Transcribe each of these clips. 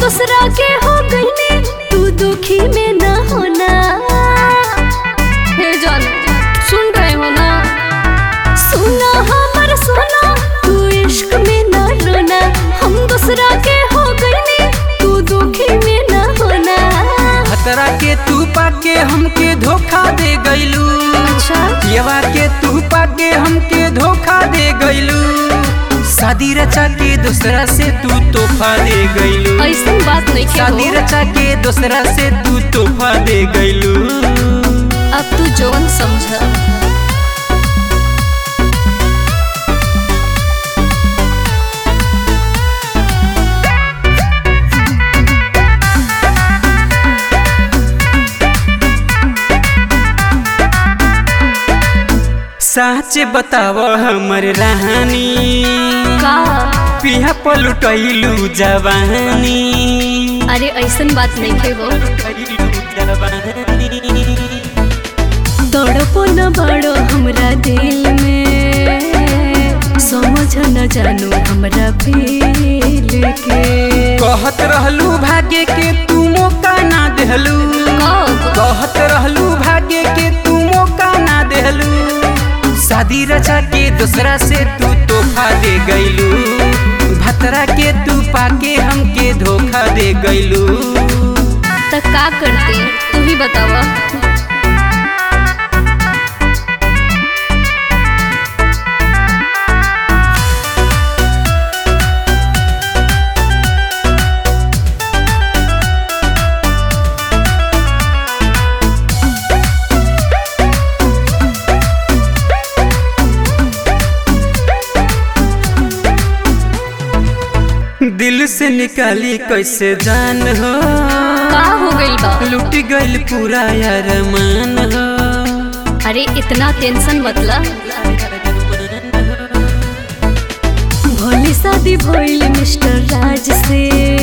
दूसरा के हो गईनी, तू दुखी में न होना। हे जान सुन रहे हो ना, सुना हमर सोना, तू इश्क में न रोना। हम दूसरा के हो गईनी, तू दुखी में न होना। खतरा के तू पाके हमके धोखा दे गइलू। अच्छा पियवा के तू पाके हमके धोखा दे गइलू। शादी रचा के दूसरा से तू तोहफा दे गइलू। ऐसा बात नहीं के शादी रचा के दूसरा से तू तोहफा दे गइलू। अब तू जौन समझा। सच बताव हमर रानी, का पिया पलटैलू जवानी। अरे ऐसन बात नहीं के हो। तड़पो न बड़ो हमरा दिल में, समझ न जानू हमरा फील के। कहत रहलू भाग्य के तू मौका ना देहलू। कहत रहलू भाग्य के तू मौका ना देहलू। शादी रचा के दूसरा से तू तोहफा दे गइलू। भतरा के तू पाके हमके धोखा दे गइलू। त का करती तू ही बतावा। दिल से निकाली कैसे जान हो, का हो गइल बा? लुट गइल पूरा अरमान हो। अरे इतना टेंशन मतलब। भोली शादी भइल मिस्टर राज से,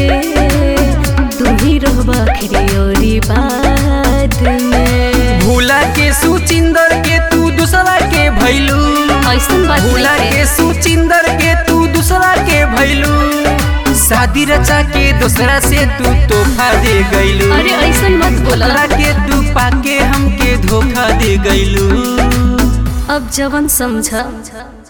तू ही रहबा आखिरी औरी बाद में। भूला के सुचिंदर के तू दूसरा के भइलू। ऐसन बात भूला नहीं के है। सुचिंदर के तू दूसरा के भइलू। शादी रचा के दूसरा से तू तोहफा दे गइलू। अरे ऐसन मत बोला। दूसरा के तू पाके हमके धोखा दे गइलू। अब जवन समझा।